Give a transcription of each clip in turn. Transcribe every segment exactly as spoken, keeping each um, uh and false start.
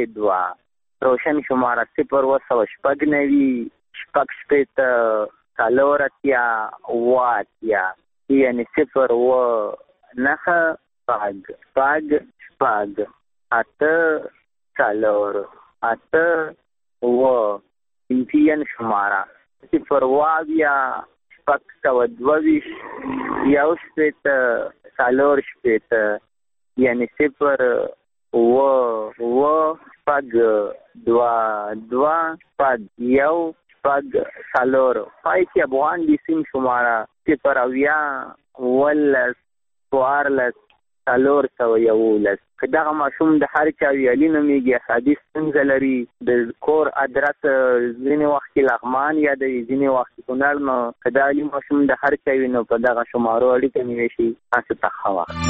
درې دوه. روشن شماره صفر اوه سوه شپږ نوي شپږ شپېته څلور اتیا اوه اتیا، یعنې صفر اوه نهه شپږ شپږ شپږ اته څلور اته اوه. پنځین شماره صفر اوه اویا شپږ سوه دوه ویشت یو شپېته څلور شپېته، یعنې صفر اوه اوه شپږ دوه دوه شپږ یو شپږ څلور. پای کې افغان دي سیم شماره صفر اویا اوولس څوارلس څلور سوه یولس. که دغه ماشوم د هر چا ویالي نومیږي، اعصابي ستونزه لري، د کور ادرس ځینې وخت کې لغمان یادوي، ځینې وخت کونړ، نو که دا علي ماشوم د هر چا وي نو په دغه شمارو اړیکه نیولی شي. تاسو ته ښه وخت.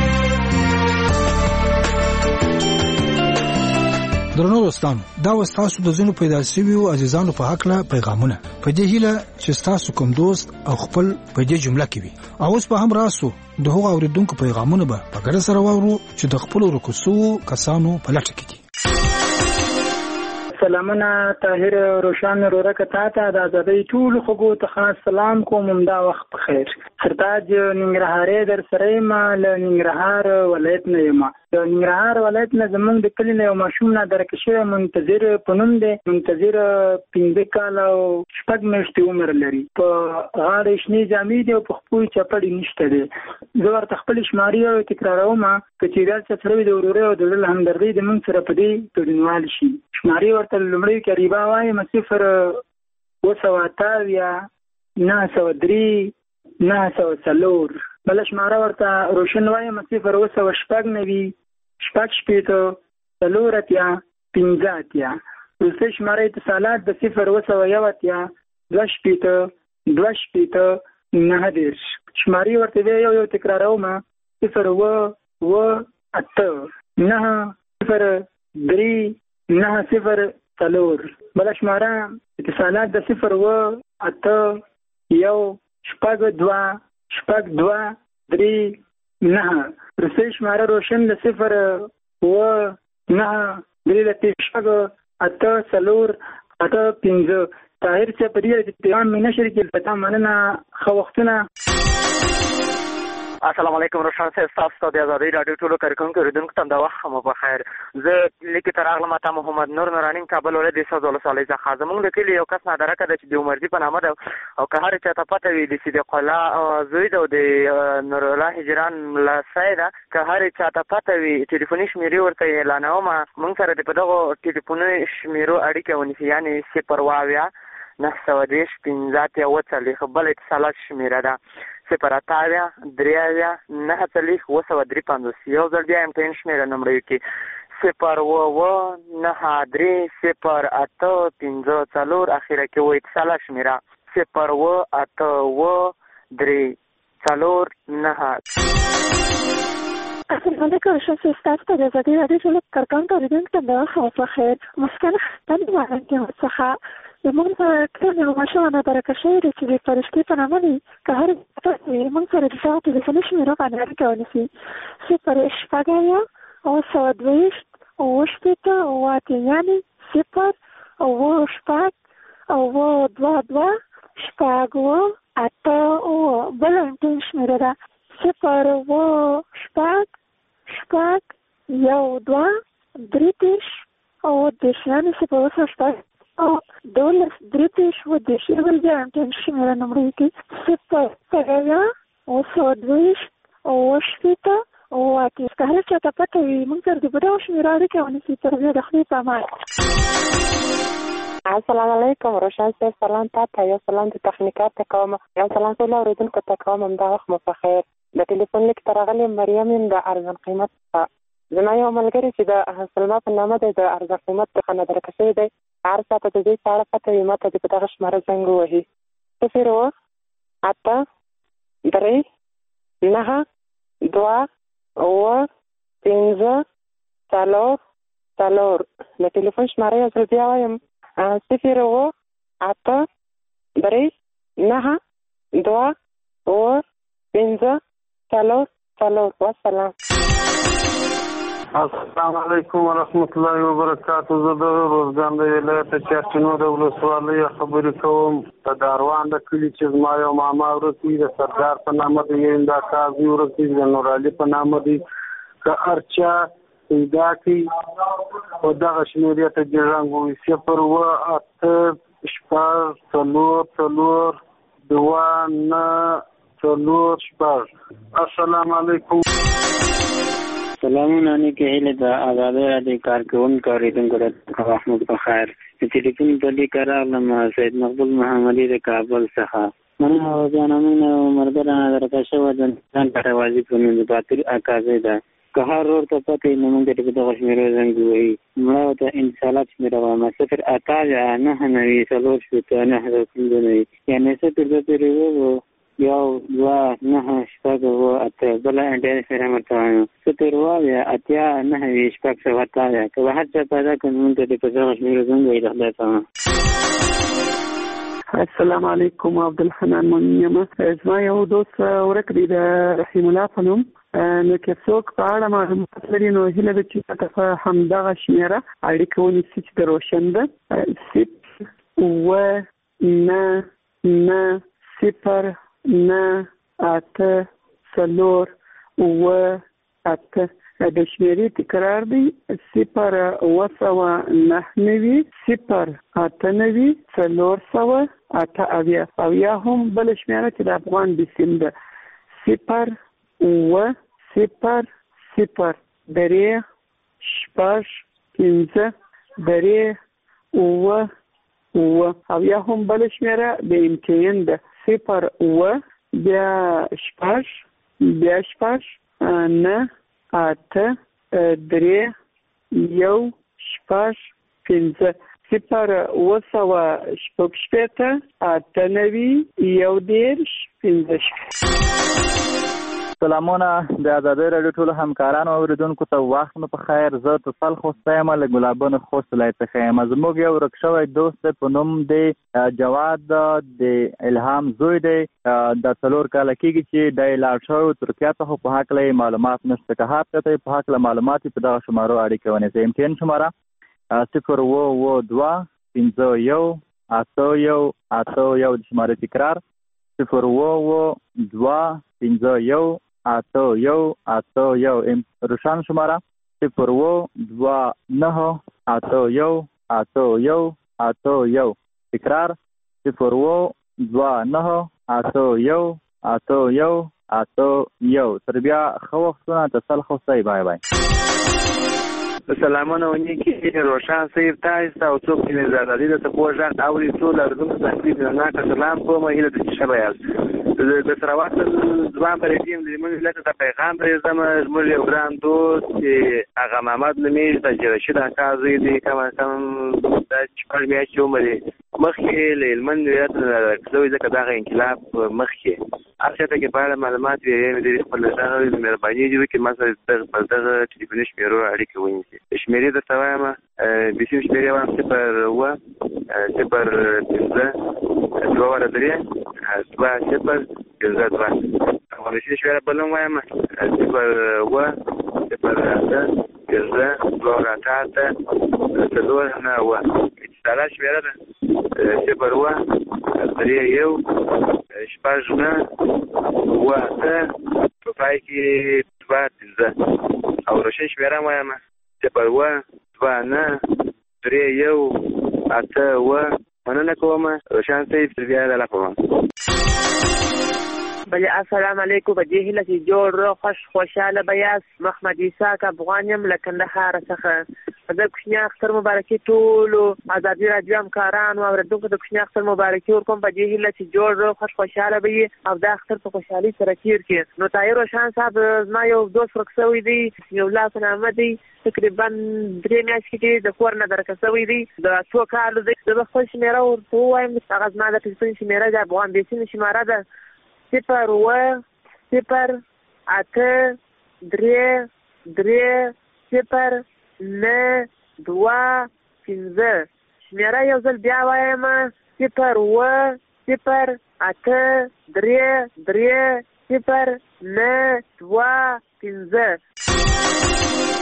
درنو دوستانو، دا و ستاسو د ځینو پیدا شویو عزیزانو په هکله پیغامونه. په دې هیله چې ستاسو کوم دوست او خپل په دې جمله کې وي. او اوس په هم راسو د هغو اوریدونکو پیغامونه به په ګډه سره واورو چې د خپلو ورکو کسانو په لټه کې دي. سلامونه طاهر روشان رورکه تا ته د ازادۍ ټولو خوږو ته خاص سلام کوم. همدا وخت په خیر. سرتاج ننګرهارۍ در سره یم، له ننګرهار ولایت نه یم. د ننګرهار ولایت نه زمونږ د کلي نه یو ماشوم نادرکه شوی منتظر په نوم دی. منتظر پنځه کاله او شپږ میاشتې عمر لري. په غاړه شنې جامې دي او په خپو یې چپړې نشته دی. زه ورته خپلې شمارې تکراروم، که چیرې څه سره وي د ورورۍ او د زړه همدردۍ د موږ سره په دې ګډونوال شي. شمارې ورته لومړی کې ریبا وایم صفر اوه سوه اته اویا نهه سوه درې نهه سوه څلور. بله شماره ورته روشن وایم صفر اوه سوه شپږ نوي شپږ شپېته څلور اتیا پنځه اتیا. وروستۍ شماره اتصالات د صفر اوه سوه یو اتیا دوه شپېته دوه شپېته نهه دېرش. شمارې ورته بیا یو یو تکراروم صفر اوه اوه اته نهه صفر درې نهه صفر څلور. بله شماره اتصالات د صفر اوه اته یو شپږ دوه شپږ دوه درې نهه. وروستۍ شماره روشن د صفر اوه نهه درې لسې شپږ اته څلور اته پنځه. طاهر صاحب په دې پیغام مې نشر کړي، په تا مننه. ښه وختونه. السلام علیکم روشن صاحب، ستاسو د ازادۍ راډیو ټولو کارکوونکو اورېدونکو ته همدا وخت مو په خیر. زه لیکې ته راغلم، تا محمد نور نوراني کابل ولایت د سوځ ولسوالۍ څخه. زموږ د کلي یو کس نادرکه ده چې د عمرجي په نامه ده، او که هر چا ته پته وي د صدیق الله زوی ده او د نورالله هجران لسی ده، که هر چا ته پته وي ټلیفوني شمېرې ورته اعلانوم. موږ سره د په دغو ټلیفوني شمېرو اړیکه ونیسي، یعنې صفر اوه اویا نهه سوه دېرش پنځه اتیا اوه څلوېښت. بله اتصالات شمېره ده صفر اته اویا درې اویا نهه څلوېښت اوه سوه درې پنځوس. یو ځل بیا امتحان شمېره نمرې کې صفر اوه اوه نهه درې صفر اته پنځه څلور. اخیره کې اوه اتصالات شمېره صفر اوه اته اوه درې څلور نهه. السلام علیکم روشن صاحب، ستاسو ته د ازادۍ راډیو ټولو کارکوونکو اورېدونکو ته همدا وخت مو په خیر. مسکن خطن وړاندې ورڅخه زموږ په کلي یو ماشوم نادرکه شوی دی چې د فرشتې په نامه دی. که هر څه وي موږ سره د دغو ټلیفوني شمېرو باندې اړیکه ونیسي. صفر شپږ اویا اوه سوه دوه ویشت اوه شپېته اوه اتیا، یعنې صفر اوه شپږ اوه دوه دوه شپږ اوه اته اوه. بله امتحان شمېره ده صفر اوه شپږ شپږ یو دوه درې دېرش اوه دېرش، یعنې صفر اوه سوه شپږ او دولس درې دېرش اوه دېرش. یو بل بیا امتحان شمېره نمرې کې صفر شپږ اویا اوه سوه دوه ویشت اوه شپېته اوه اتیا. که هر چا ته پته وي موږ سره د دغو شمېرو اړیکه ونیسي. تر بیا د خدای په امان. السلام علیکم روشن صاحب، سلام تا ته. یو سلام د تخنیکات ته کوم، یو سلام ټولو اورېدونکو ته کوم. همدا وخت مو په خیر. د ټلیفون لیک ته راغلی مریم یم د ارزان قیمت څخه. زما یو ملګری چې د سلما په نامه دی د ارزان قیمت څخه نادرکه شوی دی، هر چا ته د دې په اړه پته وي ما ته دې په دغه شماره زنګ ووهي. صفر اوه اته درې نهه دوه اوه پنځه څلور څلور. د ټلیفون شماره یو ځل بیا وایم صفر اوه اته درې نهه دوه اوه پنځه څلور څلور. والسلام. السلام علیکم ورحمت الله وبرکاتو. زه د روزګان د ولایت چارچینو د ولسوالۍ خبرې کوم. د داروان د کلي چې زما یو ماما ورک وي، د سردار په نامه دی، یو د قاضي ورک وي، د نورعلي په نامه دی، که هر چا پیدا کړي او دغه شمېرې ته ګېژنګ ووایي صفر اوه اته شپږ څلور څلور دوه نه څلور شپږ. السلام علیکم. سلامونه نیکې هیلې د ازادۍ راډیو کارکوونکو اورېدونکو ته محمود په خیر. د ټلیفون په لیکه راغلم سید مقبول محمدي د کابل څخه. مننه جانه موږ ملګری نه درکه شوی د ځان کټوازي په نوم د باطل اکاځی ده. که هر ورور ته پته وي نو موږ ته دغه شمېرې زنګ ووهي. مړه ته انشاءالله شمېره وایم صفر اته نهه نوي څلور شپېته نهه پنځه نوي، یعنې صفر دوه پېرې وو یو دوه نهه شپږ اوه اته. بله انډیا شمېره هم ورته وایم صفر اوه اویا اتیا نهه ویشت شپږ سوه اته اویا. که به هر چا پیدا کړو موږ ته دې په دغه شمېرې زنګ ووهي. د خدای په السلام علیکم. عبدالحنان مؤمن یم. زما یو دوست ورک دی د رحیم الله په نوم. نو که څوک په اړه معلومات لري نو هیله ده چې راته په همدغه شمېره اړیکه ونیسي چې د روشن ده. صفر اوه نه نه صفر نه اته څلور اوه اته. د شمېرې تکرار دی صفر اوه سوه نهه نوي صفر اته نوي څلور سوه اته اویا. او یا هم بله شمېره چې د افغان بسیم ده صفر اوه صفر صفر درې شپږ پنځه درې اوه اوه. او یا هم بله شمېره د امتحان ده صفر اوه بیا شپږ بیا شپږ نه اته درې یو شپږ پنځه صفر اوه سوه شپږ شپېته اته نوي یو دېرش پنځه شپېته. سلامونه د ازادۍ راډیو ټولو همکارانو او اورېدونکو ته وخت مو په خیر. زه توسل خوستی یم له ګلابونو خوست ولایت څخه یم. زموږ یو ورک شوی دوست په نوم دی جواد د الهام زوی دی. دا څلور کاله کېږي چې دی لاړ شوی ترکیه ته، خو په هکله یې معلومات نشته. که هر چاته یې په هکله معلومات په دغه شمارو اړیکه ونیسئ. امتحان شماره صفر اوه اوه دوه پنځه یو اته یو اته یو. د شمارې تکرار صفر اوه اوه دوه پنځه یو اته یو اته یو. روشن شماره صفر اوه دوه نهه اته یو اته یو اته یو. تکرار صفر اوه دوه نهه اته یو اته یو اته یو. تر بیا ښه وختونه. تسل خوستی. بای بای. سلامونه ونیکې روشن صاحب تاسو او څوک چې د ازادۍ د څپو غږ اوري ټول اورېدونکو ته مینناکه سلام کوم. هیله ده چې ښه به یاست. د سراوات ځوان په رژیم د زموږ ملت ته پیغام پرېږدم. زموږ یو ګران دوست چې هغه محمد نومېږي د حاجي رشید اکا زوی دی، کم از کم دا شپږ میاشتې عمر یې مخکې له هلمند ولایت نه راکړ شوی، ځکه دغه انقلاب مخکې هر چا ته کې په اړه معلومات وي ډېرې خپل ډغه مهرباني دي وکړي ما سره په دغه ټلیفوني شمېرو اړیکه ونیسي. شمېرې درته وایم بسیم شمېرې وایم صفر اوه صفر پنځه دوه واړه درې دوه صفر پنځه دوه. افغانستان شمېره بل هم وایم صفر اوه صفر اته پنځه دوه واړه اته اته څلور نه اوه. اتصالات شمېره ده صفر اوه درې یو شپږ نه اوه اته په پای کې دوه پنځه. او روشن شمېره هم وایم صفر اوه دوه نه درې یو اته اوه. مننه کوم روشن صاحب. تر بیا د لپاره بله السلام علیکم. په دې هیله چې جوړ روغ خوش خوشحاله به یاست. محمد اسحاق افغان یم له کندهاره څخه. د کوچني اختر مبارکي ټولو ازادي راډیو همکارانو او اورېدونکو د کوچني اختر مبارکي ورکوم. په دې هیله چې جوړ روغ خوش خوشحاله به وي او دا اختر په خوشحالۍ سره تېر کړي. نو طاهر روشن صاحب زما یو دوست ورک شوی دی یو الله په نامه دی، تقریبا درې میاشتې کې د کور نه درکه شوی دی، د څو کالو دی. زه به خپل شمېره ورته ووایم. هغه زما د ټلیفون شمېره د افغان بېسیم شماره ده صفر اوه صفر اته درې درې صفر نه دوه پنځه. شمېره یو ځل بیا وایم صفر اوه صفر اته درې درې صفر نه دوه پنځه.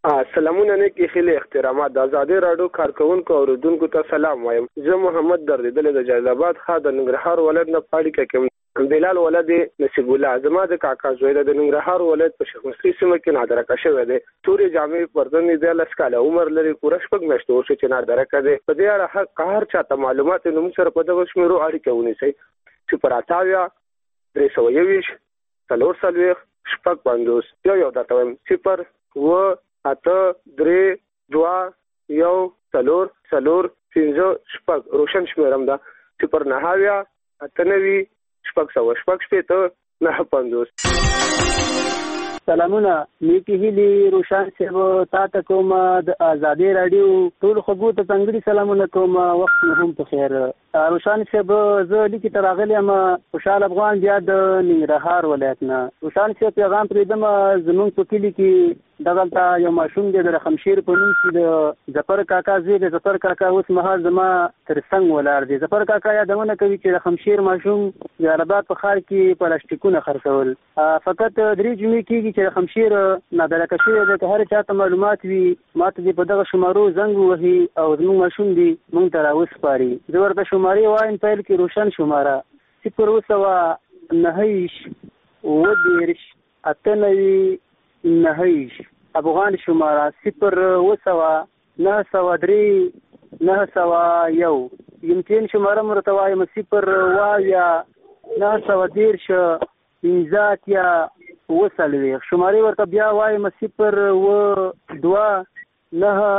سلامونه نیکی خیلی احترامات. د ازادي راډیو کارکونکو او اوریدونکو ته سلام وایم. زه محمد دردیدل د جلال آباد ښار د ننګرهار ولایت نه پاړی کې بلال ولد نصیب الله زما د کاکا زوی د ننګرهار ولایت په شیخ مستری سیمه کې نادرکه شوی دی. تورې جامې پردنې د لس کاله عمر لري. پوره شپږ میاشتې وشوې چې نادرکه دی. په دې اړه حق هر چاته معلومات نو موږ سره په دغه شمیرو اړیکه ونیسئ. صفر اتاویا درې سوه یوویشت څلور څلوېښت شپږ پنځوس یو یو درته وایم صفر اووه اته درې دوه یو څلور څلور پنځه شپږ روشن شمېرم ده. صفر نهه اویا اته نوي شپږ سوه شپږ شپېته نهه پنځوس. سلامونه نیکی هیلی روشن صاحب تا ته کوم د ازادي راډیو ټول خوږو ته ځانګړي سلامونه کوم. وخت مو هم په خیر. روشن صاحب زه لیکې ته راغلی یم خوشحال افغان بیا د ننګرهار ولایت نه. روشن صاحب پیغام پرېږدم زموږ په کلي کې دغلته یو ماشوم دی د رقمشیر په نوم چې د ظفر کاکا زوی دی. ظفر کاکا اوس مهال زما تر څنګ ولاړ دی. ظفر کاکا یادونه کوي چې رقمشیر ماشوم جلال آباد په ښار کې پلاستیکونه خرڅول. فقط درې جمعې کېږي چې رقمشیر نادرکه شوی دی. که هر چاته معلومات وي ما ته دې په دغه شمارو زنګ ووهي او زموږ ماشوم دی موږ ته راوسپاري. زه ورته شمارې وایم پیل کې روشن شماره صفر اووه سوه نهه ویشت اووه دېرش اته نوي نهه ویشت افغان شماره صفر اووه سوه نهه سوه درې نهه سوه یو یمتین شماره مو ورته وایم صفر اووه اویا نهه سوه دېرش پنځه اتیا اووه څلوېښت شمارې ورته بیا وایم صفر اووه دوه نهه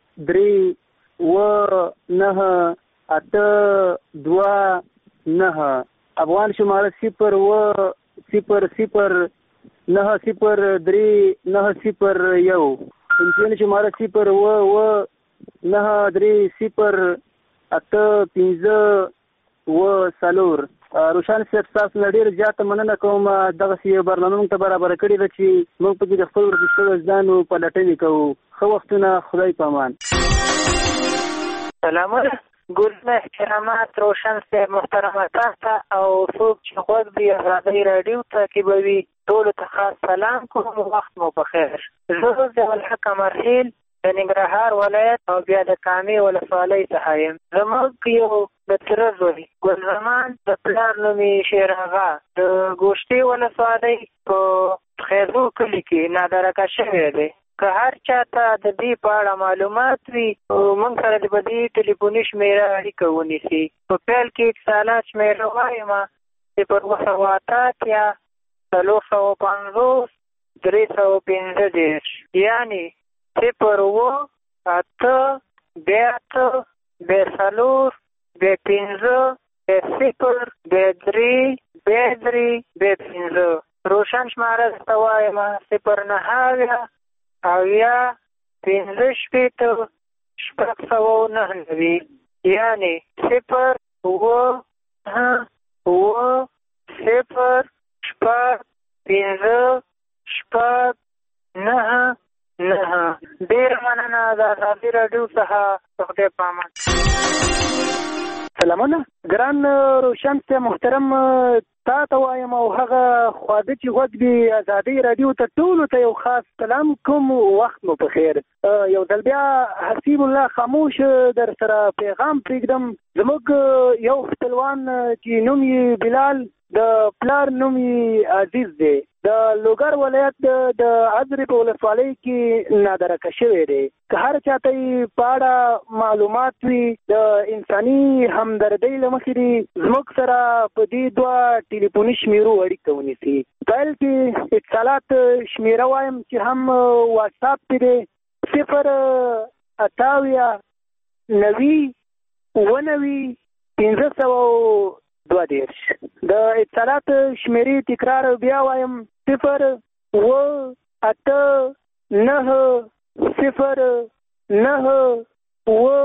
درې اووه نهه اته دوه نهه افغان شماره صفر اووه صفر صفر نهه صفر درې نهه صفر یو یمتین شماره صفر اووه اووه نهه درې صفر اته پنځه اووه څلور. روشن صاحب ستاسو نه ډېره زیاته مننه کوم. دغسې یو برنامه موږ ته برابره کړې ده چې موږ پکې د خپل ورزش شویو ځانو پلټنې کوو. ښه وختونه خدای په امان. سلامونه ګلونه احترامات روشن صاحب محترمه تاسو او څوک چې غوږ دی ازادي راډیو تعقیبوي ټولو ته خاص سلام کوم. وخت مو په خیر. زه ضیاءالحق امرخیل د ننګرهار ولایت او بیا د کامې ولسوالۍ څخه یم. زموږ یو د تره زوی ګل زمان د پلار نوم یې شیر آغا د ګوشتې ولسوالۍ په خیزو کلي کې نادرکه شوی دی. که هر چاته د دې په اړه معلومات وي موږ سره د په دې ټلیفوني شمېره اړیکه ونیسي. په پیل کې اتصالات شمېره وایم صفر اووه سوه اته اتیا څلور سوه پنځوس درې سوه پنځه دېرش یعنې صفر اووه اته بیا اته بیا څلور بیا پنځه بیا صفر بیا درې بیا درې بیا پنځه. روشن شماره درته وایم صفر نهه اویا اویا پنځه شپېته شپږ سوه نهه نوي یعنې صفر اووه نهه اووه صفر شپږ پنځه شپږ نهه نهه. ډېره مننه د ازادي راډیو څخه په خدای په امان. سلامونه ګران روشن صاحب محترم تا ته وایم او هغه خواده چې غوږ دی ازادي راډیو ته ټولو ته یو خاص سلام کوم. وخت مو په خیر. یو ځل بیا حسیب الله خاموش در سره پیغام پرېږدم. زموږ یو خپلوان چې نوم یې بلال د پلار نوم یې عزیز دی د لوګر ولایت د عذرې په ولسوالۍ کې نادرکه شوی دی. که هر چاته یې په اړه معلومات وي د انساني همدردۍ له مخې دې زموږ سره په دې دوه ټلیفوني شمېرو اړیکه ونیسي. پیل کې اتصالات شمېره وایم چې هم واټساپ پې دی صفر اته اویا نوي اووه نوي پنځه سوه دوه دېرش. د اتصالات شمېرې تکرار بیا وایم صفر اووه اته نهه صفر نهه اووه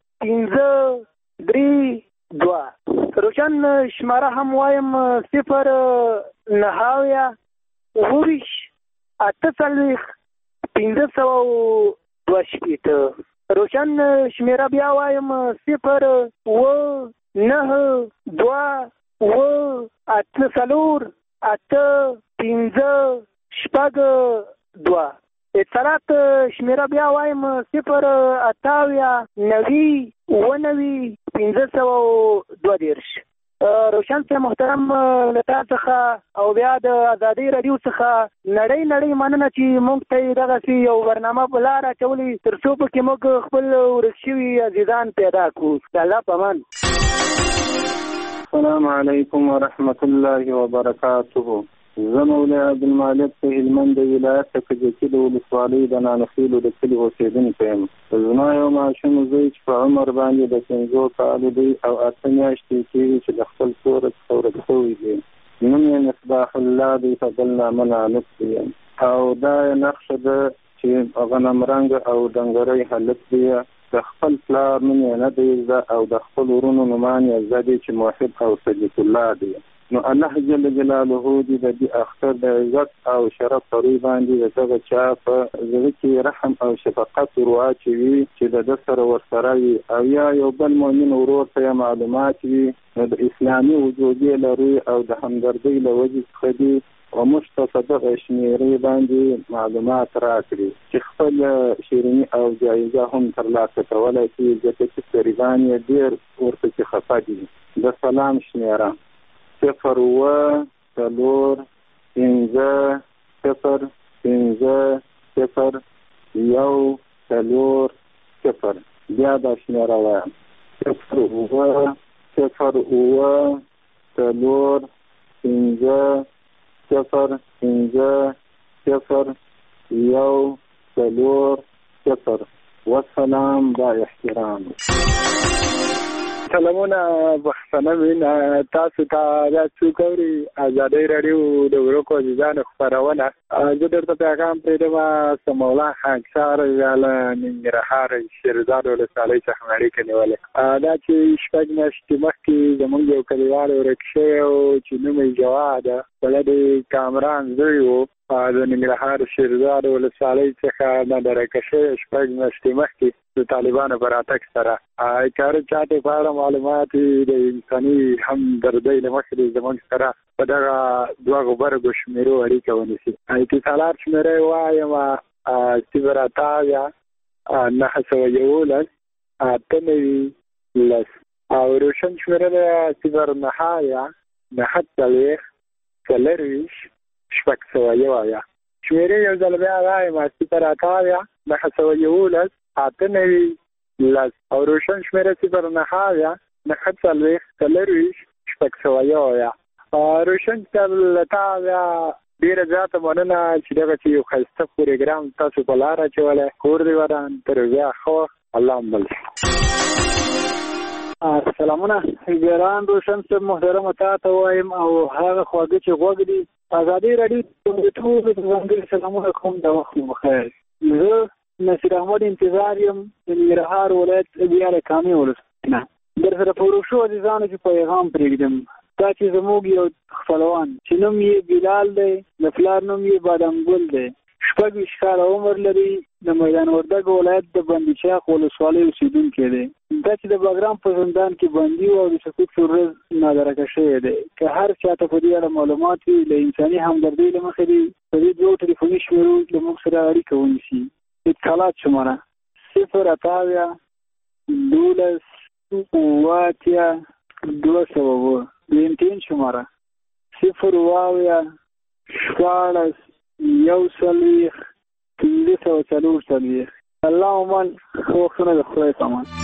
پنځه درې دوه. روشن شماره هم وایم صفر نهه اویا اووه ویشت اته څلوېښت پنځه سوه دوه شپېته. روشن شمېره بیا وایم صفر اووه نهه دوه اووه اته څلور اته پنځه شپږ دوه. اتصالات شمیره بیا وایم صفر اتاویا نوي اووه نوي پنځه سوه دوه دېرش. روشن صاحب محترم له تا څخه او بیا د ازادۍ راډیو څخه نړۍ نړۍ مننه چې موږ ته دغسې یو برنامه په لاره اچولې تر څو پکې موږ خپل ورک شوي عزیزان پیدا کړو. د الله په امان. السلام علیکم ورحمت الله وبرکاته. زه مولا عبدالمالک په هلمند ولایت کجکي د ولسوالۍ د نانخیلو د کلي اوسېدونکی یم. زما یو ماشوم زوی چې په عمر باندې د پنځو کالو دی او اته میاشتې کېږي چې د خپل کوره څخه ورک شوی دی. نوم یې مصباح الله دی، په بل نامه نانوک دی او دا یې نقشه ده چې غنم رنګ او ډنګرۍ هلک دی. د خپل پلار نوم یې نه دی زده او د خپل ورونو نومان یې زده دی چې موحد او صدیق الله دی. نو الله جل جلاله دې د دې اختر د عزت او شرف پرې باندې د دغه چا په زړه کې رحم او شفقت ورواچوي چې د ده سره ورسره وي او یا یو بل مؤمن ورور ته معلومات وي نو د اسلامي وجودي لري او د همدردۍ له وجې څخه دي او موږ ته په دغه شمېرې باندې معلومات راکړي چې خپل شیریني او جایزه هم ترلاسه کولی شي ځکه چې قریبان یې ډېر ورپسې خفه دي. د سلام شمېره صفر اووه څلور پنځه صفر پنځه صفر یو څلور صفر. بیا دا شمېره وایم صفر اووه صفر اووه څلور پنځه صفر پنځه صفر یو څلور صفر. والسلام با احترام. سلامونه بخښنه مینه تاسو ته دا څوک اوري ازادۍ راډیو د ورکو عزیزانو خپرونه. زه درته پیغام پرېږدم سمولا خاکسار یا له ننګرهار شیرزاد ولسوالۍ څخه مې اړیکه نیولې. دا چې شپږ میاشتې مخکې زموږ یو کلیوال ورک شوی و چې نوم یې جواد بله د کامران زوی و د ننګرهار شیرزاد ولسوالۍ څخه د درکه شوی شپږ میاشتې مخکې د طالبانو په راتګ سره. کار چاته په اړه معلومات د انساني همدردۍ له مخې د زموږ سره په دغه دوه غبرګو شمېرو اړیکه ونیسي. اتصالات شمېره یې وایم صفر اتاویا نهه سوه یولس اته نوي لس او روشن شمېره ده صفر نهه نهه څلوېښت څلرویشت شپږ سوه یو اویا. شمېرې یو ځل بیا وایم صفر اتاویا نهه سوه یولس اته نوي لس او روشن شمېره صفر نهه نهه څلوېښت څلرویشت شپږ سوه یو اویا. روشن صاحب له تا بیا ډېره زیاته مننه چې دغه چې یو ښایسته پروګرام تاسو په لاره اچولی. کور دې ودان تر بیا ښه وخت. الله مل. سلامونه ګران روشن صاحب محترم تا ته وایم او هغه خواږه چې غوږ دي ازادۍ راډیو د ټولو ته ځانګړي سلامونه کوم. د وخت مو بخیر. زه نصیر احمد انتظار یم د ننګرهار ولایت بیاره کامې ولسوالۍ نه. در سره په ورک شوو عزیزانو کې پیغام پرېږدم دا چې زموږ یو خپلوان چې نوم یې بلال دی د پلار نوم یې بادامګل دی شپږ ویشت کاله عمر لري د میدان وردګ ولایت د بندیچاق ولسوالۍ اوسېدونکی دی. دا چې د بګرام په زندان کې بندي و او د سقوط پر ورځ نادرکه شوی دی. که هر چاته په دې اړه معلومات وي له انساني همدردۍ له مخې دي په دې دوو ټلیفوني شمېرو له موږ سره اړیکه ونیسي. اتصالات شماره صفر اتاویا دولس اووه اتیا دوه سوه اووه. لینکین شماره صفر اووه شپاړس یو څلوېښت پنځه سوه څلور څلوېښت. الله عمان ښه وختونه د خدای په امان.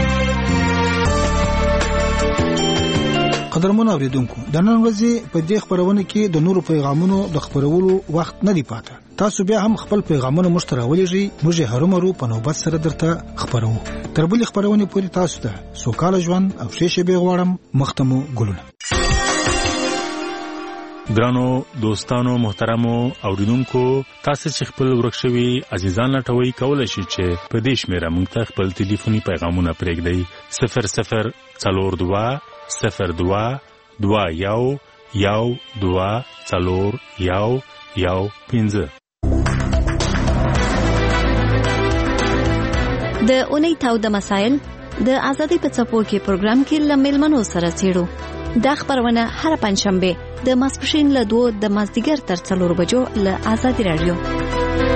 قدرمن اوریدونکو د نن ورځې په دې خبرونه کې د نورو پیغامونو د خبرولو وخت نه دی پاته. تاسو بیا هم خپل پیغامونه مشته راولېږئ. موږ یې هرومرو په نوبت سره درته خبرو. تر بلې خبرونې پورې تاسو ته سوکاله ژوند او ښې شېبې غواړم. مخ ته مو ګلونه. ګرانو دوستانو محترمو اوریدونکو تاسو چې خپل ورک شوي عزیزان لټوي کولای شئ چې په دې شمېره موږ ته خپل ټلیفوني پیغامونه پرېږدئ صفر صفر څلور دوه صفر دوه دوه یو یو دوه څلور یو یو پنځه. د اونۍ تاوده مسایل د ازادۍ په څپو کې پروګرام کې له میلمنو سره څېړو. دا خبرونه هر پنځشنبه د ماسپښین له دوه د مازدیګر تر څلور بجو له ازادۍ راډیو.